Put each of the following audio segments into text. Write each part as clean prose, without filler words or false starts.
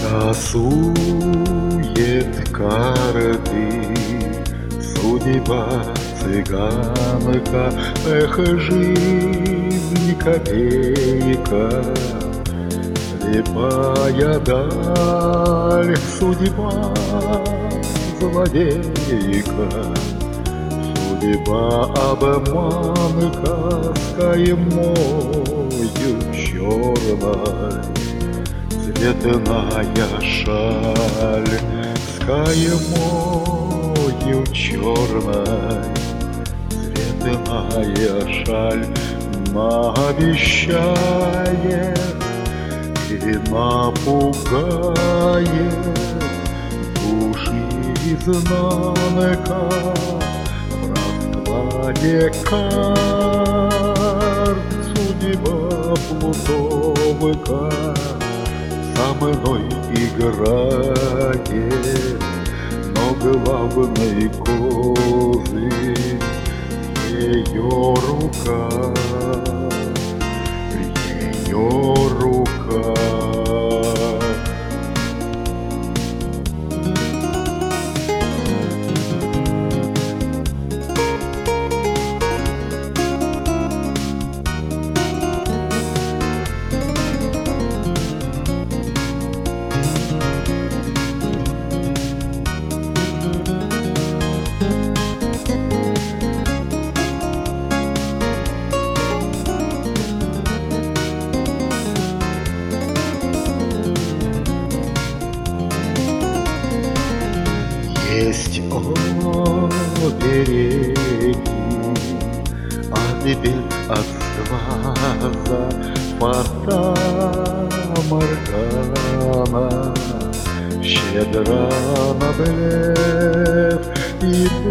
Тасует карты судьба цыганка. Эх, жизнь копейка, слепая даль, судьба злодейка, судьба обманка с каймою черной. Цветная шаль с каймою черной, цветная шаль наобещает и напугает души изнанка в раскладе карт. Судьба плутовка со мной играет, но главный козырь ее рука, ее рука. Есть обереги, а теперь от глаза фата Моргана щедра на блеф и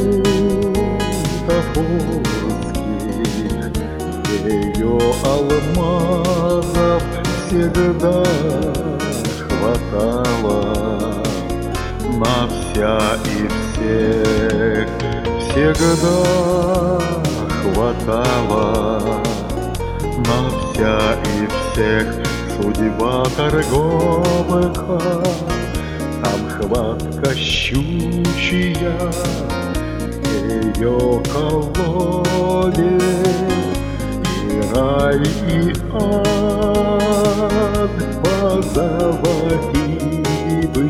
бутафорский. Ее алмазов всегда хватало на вся и всех, всегда хватало на вся и всех. Судьба торговка, там хватка щучья, ее колодец и рай, и ад. Позолоти бы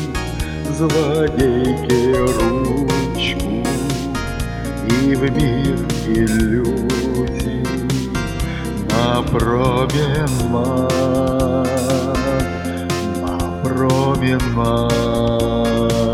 злодейке ручку и в мир иллюзий на променад, на променад.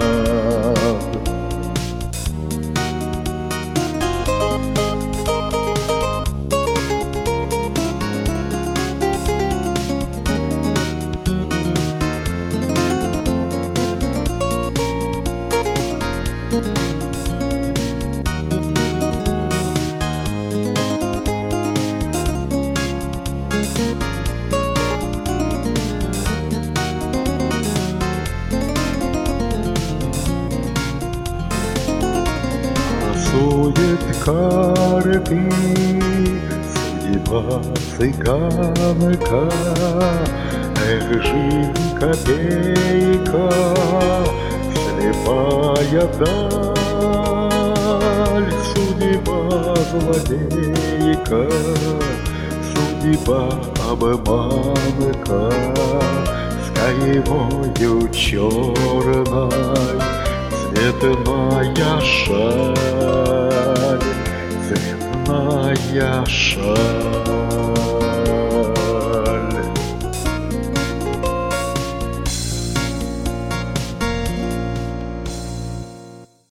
Сует карты судьба цыганка. Эх, жизнь копейка, слепая даль, судьба злодейка, судьба обманка с каймою черной. Цветная шаль, цветная шаль.